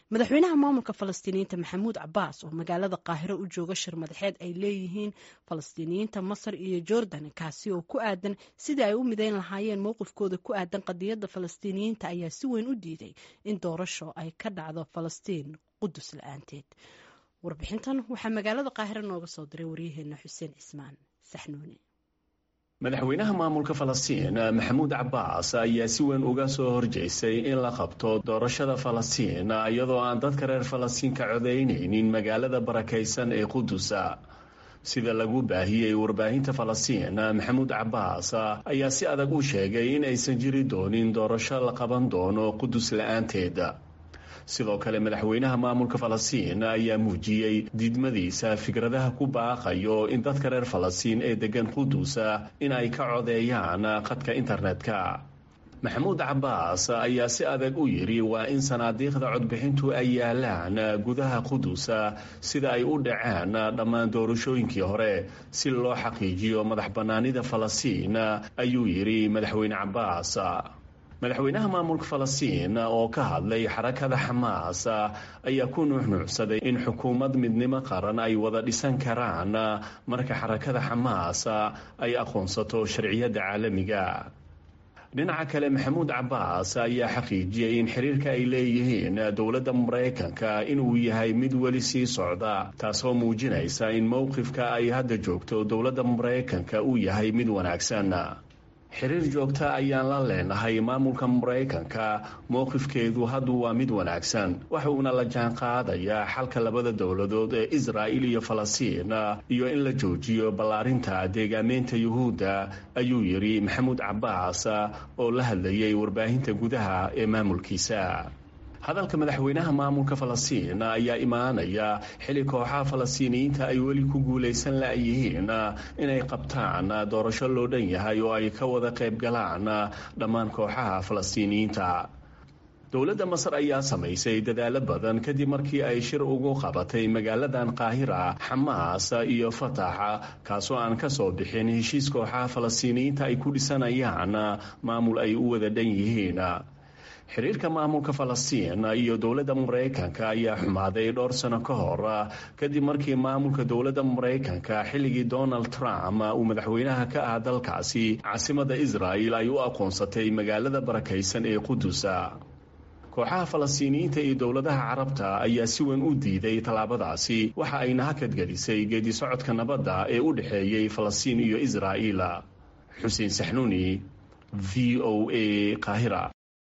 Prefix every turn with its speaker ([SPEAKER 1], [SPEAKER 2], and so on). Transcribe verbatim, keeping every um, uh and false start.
[SPEAKER 1] madaxweynaha maamulka falastiiniyiinta maxamuud cabaas oo magaalada qaahiro u jooga shir madaxeed ay leeyihiin falastiiniyiinta masar iyo jordan kaasi oo ku aadan sidii ay u midayn lahaayeen mowqifkooda ku aadan qadiyadda falastiiniyiinta ayaa si weyn u diiday in doorasho ay ka dhacdo falastiin qudus la-aanteed. warbixintan waxaa magaalada qaahiro nooga soo diray waryaheena xuseen cismaan saxnuuni.
[SPEAKER 2] madaxweynaha maamulka falastiin maxamuud cabaas ayaa si weyn uga soo horjeestay in la qabto doorashada falastiin iyadoo aan dadka reer falastiin ka codaynaynin magaalada barakaysan ee qudusa. sida lagu baahiyey warbaahinta falastiin maxamuud cabaas ayaa si adag u sheegay in aysan jiri doonin doorasho la qaban doono qudus la-aanteed. sidoo kale madaxweynaha maamulka falastiin ayaa muujiyey diidmadiisa fikradaha ku baaqayo in dadka reer falastiin ee degan qudusa in ay ka codeeyaan khadka internetka. maxamuud cabaas ayaa si adag u yidhi waa in sanaadiiqda codbixintu ay yaalaan gudaha qudusa sida ay u dhaceen dhammaan doorashooyinkii hore si loo xaqiijiyo madax bannaanida falastiin ayuu yidhi madaxweyne cabaas. madaxweynaha maamulka falastiin oo ka hadlay xarakada xamaas ayaa ku nuuxnuucsaday in xukuumad midnimo qaran ay wada dhisan karaan marka xarakada xamaas ay aqoonsato sharciyadda caalamiga. dhinaca kale maxamuud cabaas ayaa xaqiijiyey in xiriirka ay leeyihiin dowladda maraykanka inuu yahay mid weli sii socda taasoo muujinaysa in mowqifka ay hadda joogto dowladda maraykanka uu yahay mid wanaagsan. xiriir joogta ayaan la leenahay maamulka maraykanka mowqifkeedu haddu waa mid wanaagsan waxa uuna la jaan qaadayaa xalka labada dowladood ee israa'il iyo falastiin iyo in la joojiyo ballaarinta deegaameynta yuhuudda ayuu yidhi maxamuud cabaas oo la hadlayay warbaahinta gudaha ee maamulkiisa. hadalka madaxweynaha maamulka falastiin ayaa imaanaya xili kooxaha falastiiniyiinta ay weli ku guulaysan la-yihiin inay qabtaan doorasho loo dhan yahay oo ay ka wada qayb galaan dhammaan kooxaha falastiiniyiinta. dowladda masar ayaa samaysay dadaalo badan kadib markii ay shir ugu qabatay magaaladan qaahira xamaas iyo fatax kaasoo aan ka soo bixin heshiis kooxaha falastiiniyiinta ay ku dhisanayaan maamul ay u wada dhan yihiin. xiriirka maamulka falastiin iyo dowladda maraykanka ayaa xumaaday dhowr sano ka hor kadib markii maamulka dowladda maraykanka xilligii donald trump uu madaxweynaha ka ah dalkaasi caasimadda israa'il ay u aqoonsatay magaalada barakaysan ee qudusa. kooxaha falastiiniyiinta iyo dowladaha carabta ayaa si weyn u diiday tallaabadaasi waxa ayna hakadgelisay geedi socodka nabadda ee u dhexeeyey falastiin iyo israa'il. xuseen saxnuuni v o a qaahira.